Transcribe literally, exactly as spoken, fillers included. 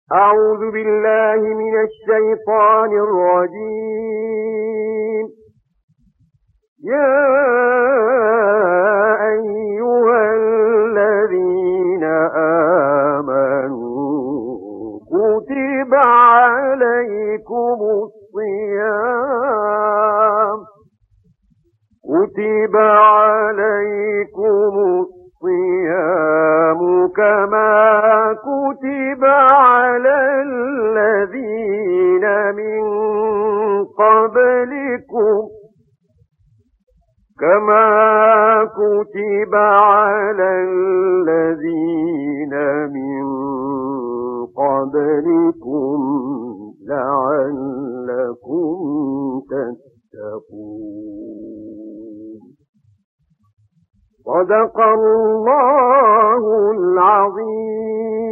أعوذ بالله من الشيطان الرجيم. يا أيها الذين آمنوا كتب عليكم الصيام كتب عليكم الصيام كما كتب على الذين من قبلكم كما كتب على الذين من قبلكم لعلكم تتقون. صدق الله العظيم.